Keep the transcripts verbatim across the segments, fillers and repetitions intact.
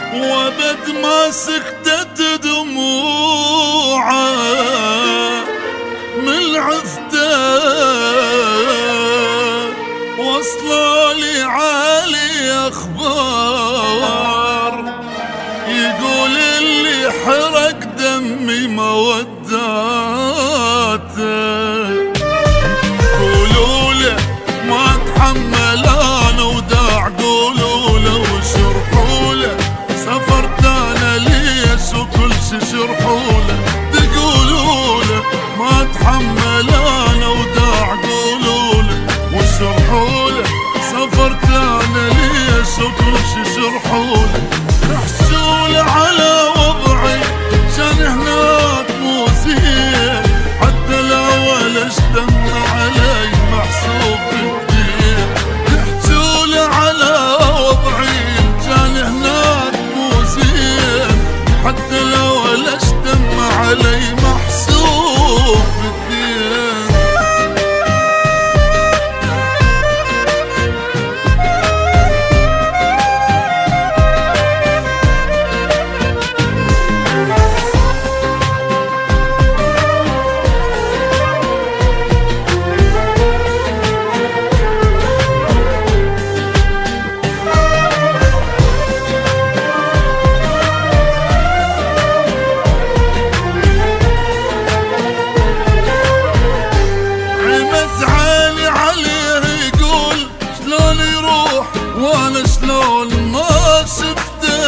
وابد ما سكتت دموعه من عفته، وصلوا لي عالي اخبار يقول اللي حرق دمي موداته. قولوا له ما اتحمل انا وداع، قولوا له وشرحوا له سافرت انا ليش وكل شي شرحوا له. تقولوا له ما اتحمل انا وداع، قولوا له وشرحوا له سافرت انا ليش وكل شي شرحوا له. احجوا له على وضعي كان هناك مو زين، حتى الاول اشتم علي محسوب بالدين. احجوا له على وضعي كان هناك مو زين، حتى الاول اشتم علي محسوب بالدين. وانا شلون ما شفته،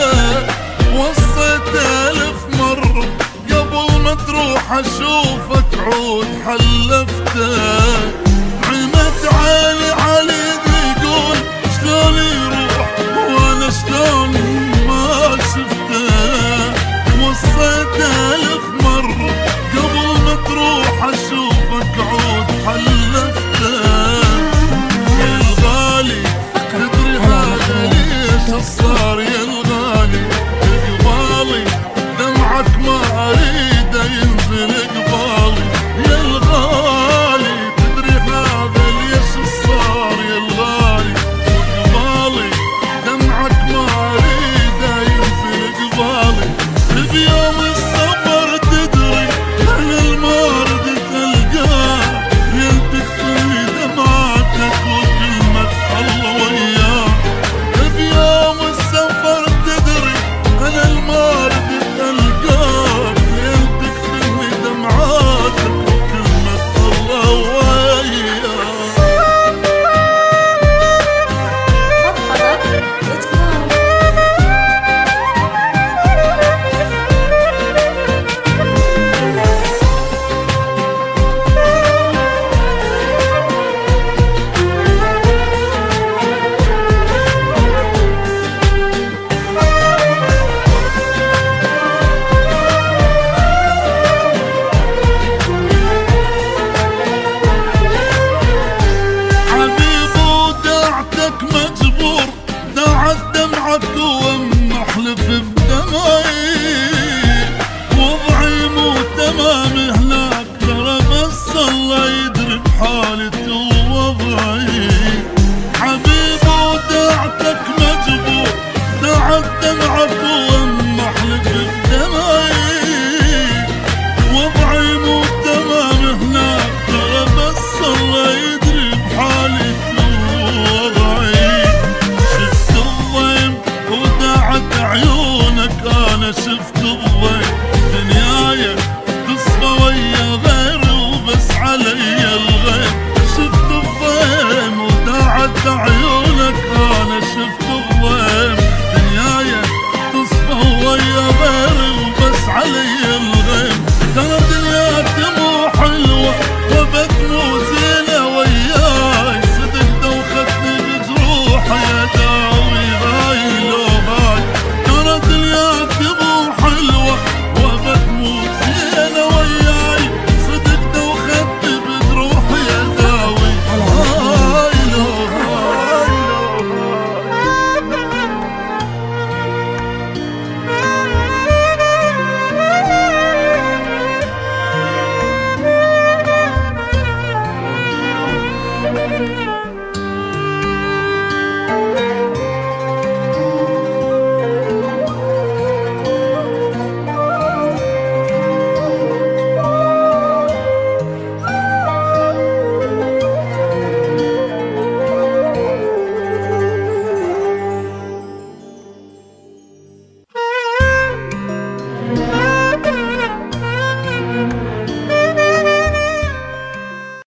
وصيت الف مرة قبل ما تروح اشوفك عود حلفته.